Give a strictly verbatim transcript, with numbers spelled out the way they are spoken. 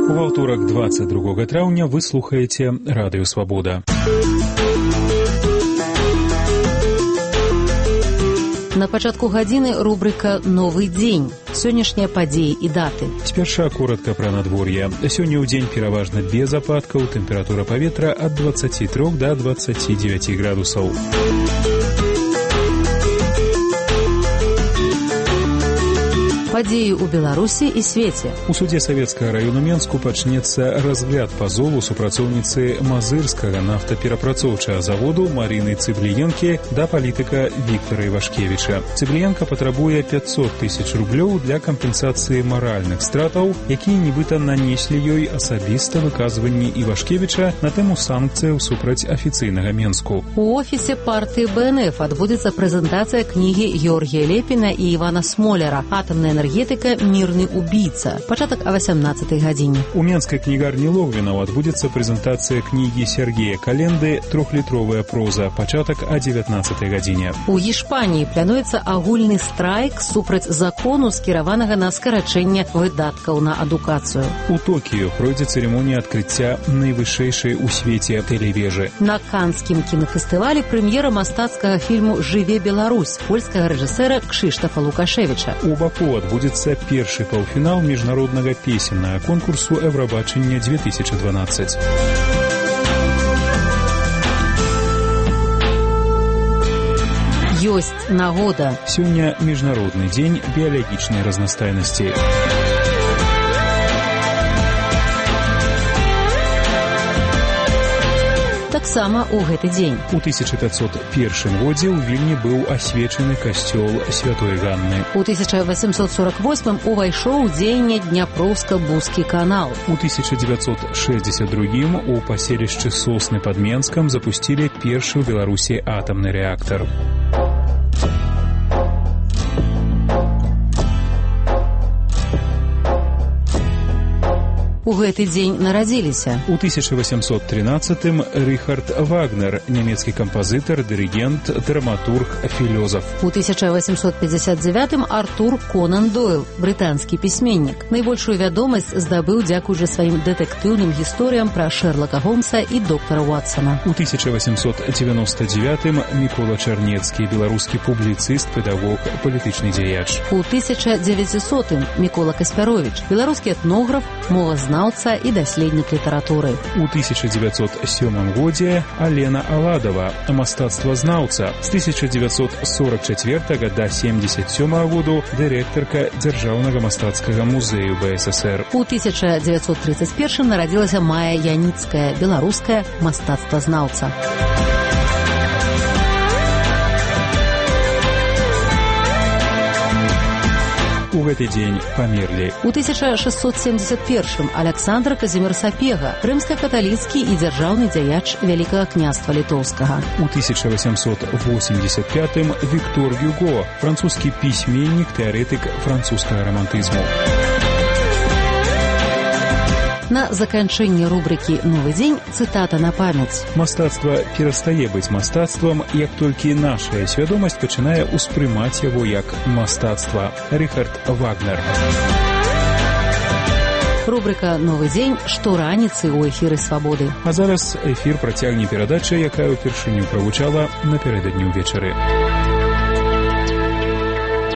У аўторак двадцать другога траўня вы слухаеце Радыё Свабода. На пачатку гадзіны рубрика «Новый дзень». Сённяшнія падзеі і даты. Спярша коротка пра надвор'е. Сёння ў дзень пераважна без ападкаў, тэмпература паветра ад двадцаці трох да двадцаці дзевяці градусаў. Падзеі ў Беларусі і свеце. У судзе Савецкага раёну Менску пачнецца разгляд пазову супрацоўніцы Мазырскага нафтаперапрацоўчага заводу Марыны Цыбліенкі да палітыка Віктара Івашкевіча. Цыбліенка патрабуе пятьсот тысяч рублёў для кампенсацыі маральных стратаў, якія нібыта нанеслі ёй асабіста выказванні Івашкевіча на тэму санкцыяў супраць афіцыйнага Менску. У офісе партыі Бэ Эн Эф адбудзецца прэзентацыя кнігі Георгія Лепіна і Івана Смоляра «Атамная энергетика. Мирный убийца». Пачатак о восемнадцатай гадзіне. У Менскай кнігарні Логвінаў адбудзецца прэзентацыя кнігі Сергея Календы «Трохлітровая проза». Пачатак о дзевятнаццатай гадзіне. У Іспаніі плануецца агульны страйк супраць закону, скіраванага на скарачэнне выдаткаў на адукацыю. У Токіё пройдзе цырымонія адкрыцця найвышэйшай у свеце тэлевежы. На Канскім кінафестывалі прэм'ера мастацкага фільму «Жыве Беларусь» польскага рэжысэра Кшыштафа Лукашевіча. У Баку адбудзецца першы паўфінал міжнароднага песеннага конкурсу «Еўрабачання две тысячи двенадцать». Ёсць нагода. Сёння міжнародны дзень біялагічнай разнастайнасці. Таксама ў гэты дзень. У тысяча пятьсот першым годзе ў Вільні быў асвечаны касцёл Святой Ганны. У тысяча восемьсот сорок восьмым увайшоў у дзеянне Дняпроўска-Бузкі канал. У тысяча девятьсот шестьдесят другім у паселішчы Сосны пад Менскам запусцілі першы ў Беларусі атамны рэактар. У гэты дзень нарадзіліся. У тысяча восемьсот тринадцатым Рихард Вагнер, нямецкі кампазітар, дырыгент, драматург, філёзаф. У тысяча восемьсот пятьдесят девятым Артур Конан Дойл, брытанскі пісьменнік. Найбольшую вядомасць здабыў дзякуючы сваім дэтэктыўным гісторыям пра Шэрлака Гомса і доктара Уатсона. У тысяча восемьсот девяносто девятым Мікола Чарнецкі, беларускі публіцыст, педагог, палітычны дзеяч. У тысяча девятисотым Мікола Каспяровіч, беларускі этнограф, мовазнаўца і даследнік літаратуры. У тысяча девятьсот сёмым годзе Алена Аладова, мастацтвазнаўца. З тысяча девятьсот сорок четвёртага да семьдесят сёмага году дырэктарка Дзяржаўнага мастацкага музею Бэ Эс Эс Эр. У тысяча девятьсот тридцать первым нарадзілася Майя Яніцкая, беларуская мастацтвазнаўца. У гэты дзень памерлі. У тысяча шестьсот семьдесят первым Аляксандр Казімір Сапега, рымска-каталіцкі і дзяржаўны дзяяч Вялікага княства Літоўскага. У тысяча восемьсот восемьдесят пятым Віктор Гюго, французскі пісьменнік, тэарэтык французскага рамантызму. На заканчэнне рубрыкі «Новы дзень» цытата на памяць. Мастацтва перастае быць мастацтвам, як толькі нашая свядомасць пачынае ўспрымаць яго як мастацтва. Рихард Вагнер. Рубрика «Новы дзень» штораніцы ў эфіры «Свабоды». А зараз эфір працягне перадача, якая ўпершыню прагучала напярэдадні ўвечары.